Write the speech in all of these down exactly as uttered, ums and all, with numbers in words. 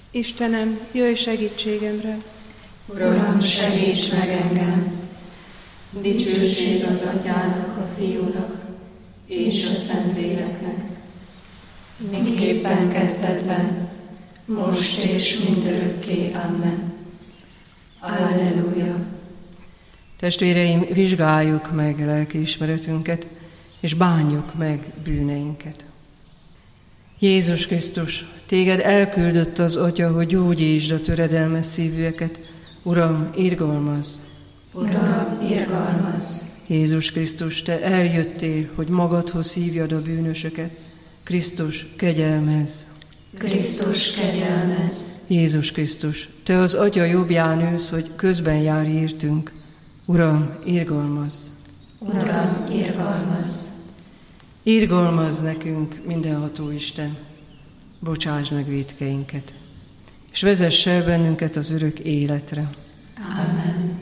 Istenem, jöjj segítségemre! Uram, segíts meg engem! Dicsőség az Atyának, a Fiúnak és a Szentléleknek, miképpen kezdetben, most és mindörökké. Amen. Alleluja! Testvéreim, vizsgáljuk meg lelkiismeretünket, és bánjuk meg bűneinket. Jézus Krisztus, téged elküldött az Atya, hogy gyógyítsd a töredelmes szívűeket. Uram, irgalmazz! Uram, irgalmazz! Jézus Krisztus, te eljöttél, hogy magadhoz hívjad a bűnösöket. Krisztus, kegyelmezz! Krisztus, kegyelmezz! Jézus Krisztus, te az Atya jobbján ülsz, hogy közben járj értünk. Uram, irgalmazz! Uram, irgalmazz! Irgalmazz nekünk, mindenható Isten, bocsáss meg vétkeinket, és vezess el bennünket az örök életre. Amen.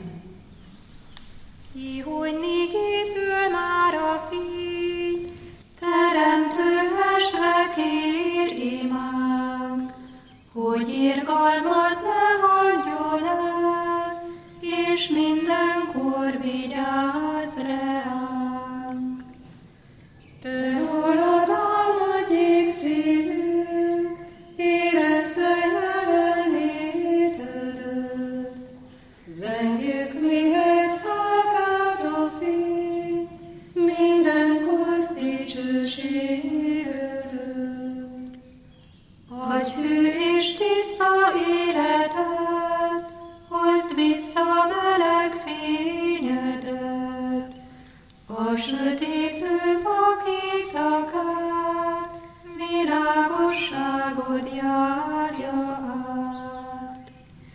Ihojni készül már a fény, teremtő mestre kér imánk, hogy irgalmat ne hagyjon el, és mindenkor vigyázz reánk. Te rólad áll nagy égszívünk, érezze jelenlétedet, zengjük mihelyt felkelt a fény, mindenkor dicsőségedet. Adj hű és tiszta életet, hozd vissza meleg fényedet, a sötétlő vak éjszakát, világosságod járja át.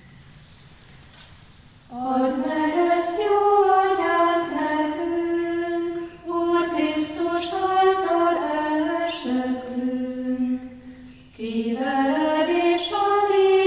Add meg ezt, jó Atyánk, nekünk, Úr Krisztus által esnekünk, ki veled és a mi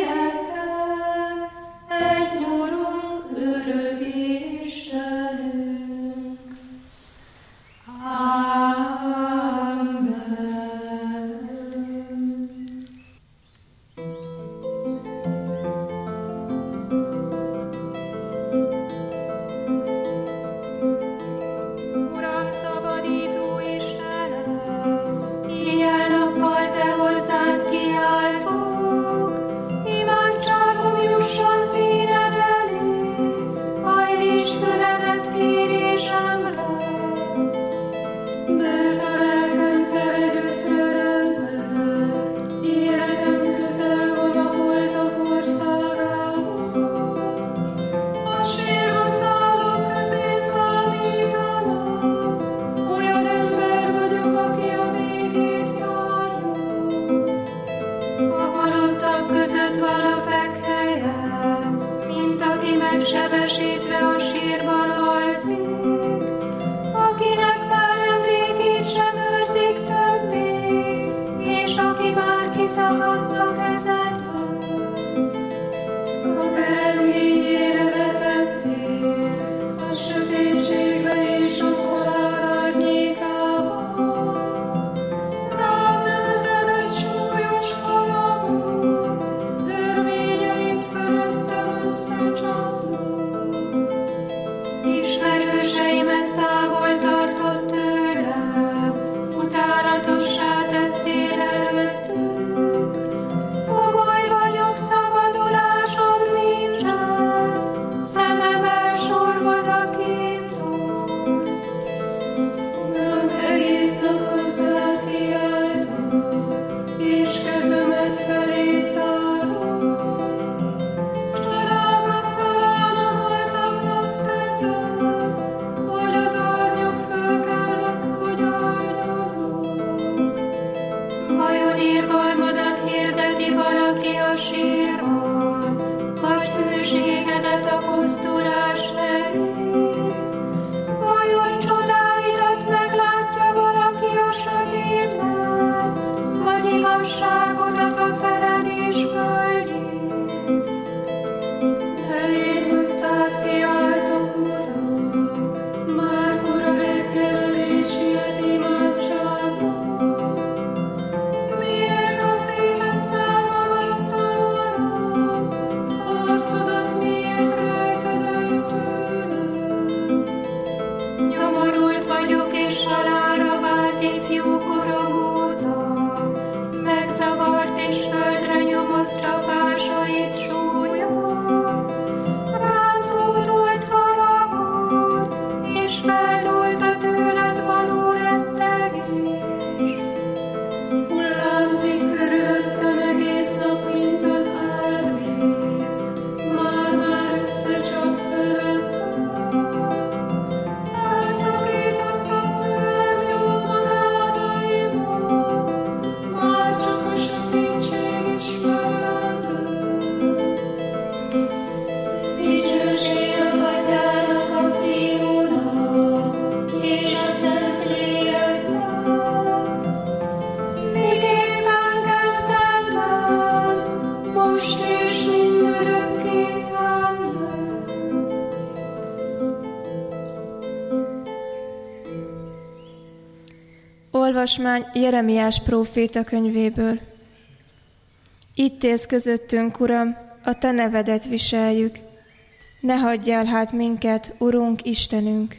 Olvasmány Jeremiás próféta könyvéből. Itt élsz közöttünk, Uram, a Te nevedet viseljük. Ne hagyjál hát minket, Urunk, Istenünk!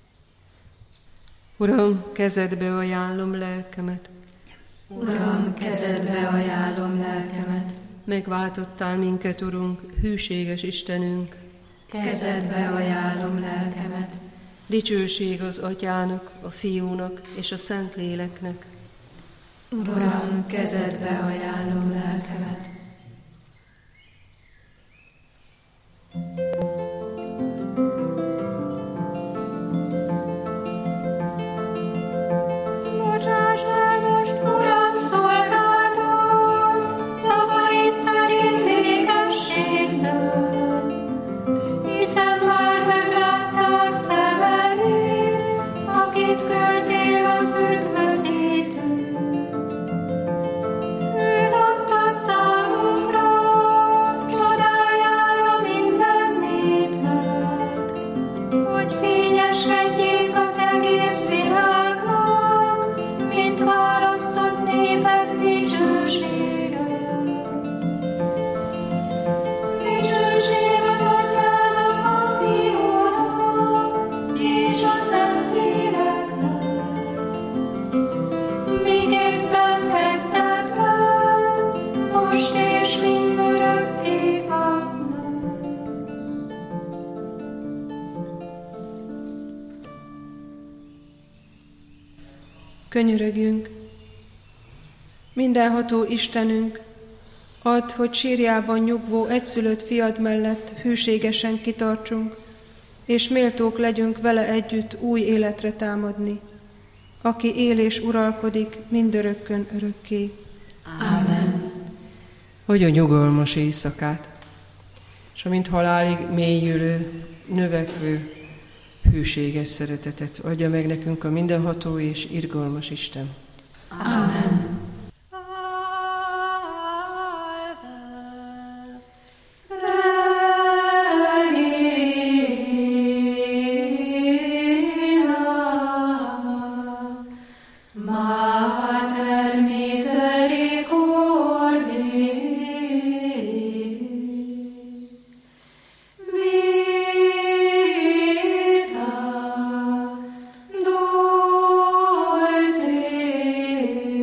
Uram, kezedbe ajánlom lelkemet. Uram, kezedbe ajánlom lelkemet. Megváltottál minket, Urunk, hűséges Istenünk. Kezedbe ajánlom lelkemet. Dicsőség az Atyának, a Fiúnak és a Szentléleknek. Uram, kezedbe ajánlom lelkemet. Bocsáss el most, Uram, szolgáltat, szavaid szerint békességben, hiszen már meglátták szemeid, akit küldtél az üdvözítőt. Őt adtad számunkra, csodájára minden népnek, hogy fényeskedjék az egész világnak, mint választott népek dicsősége. Dicsőség az Atyának, a Fiúnak és a Szentléleknek, miképpen kezdetben, most és mindörökké. Amen. Könyörögjünk! Mindenható Istenünk, add, hogy sírjában nyugvó egyszülött fiad mellett hűségesen kitartsunk, és méltók legyünk vele együtt új életre támadni, aki él és uralkodik mindörökkön örökké. Amen. Hogy a nyugalmas éjszakát, és amint halálig mélyülő, növekvő, hűséges szeretetet adja meg nekünk a mindenható és irgalmas Isten. Amen. Mater misericordiae, vita dulcis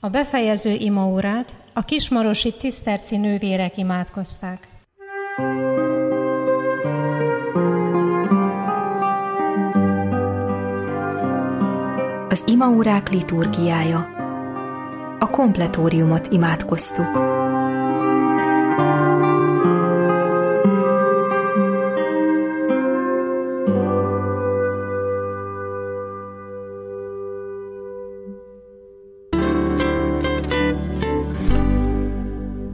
A befejező imaórát a kismarosi ciszterci nővérek imádkozták. Az imaórák liturgiája. A kompletóriumot imádkoztuk.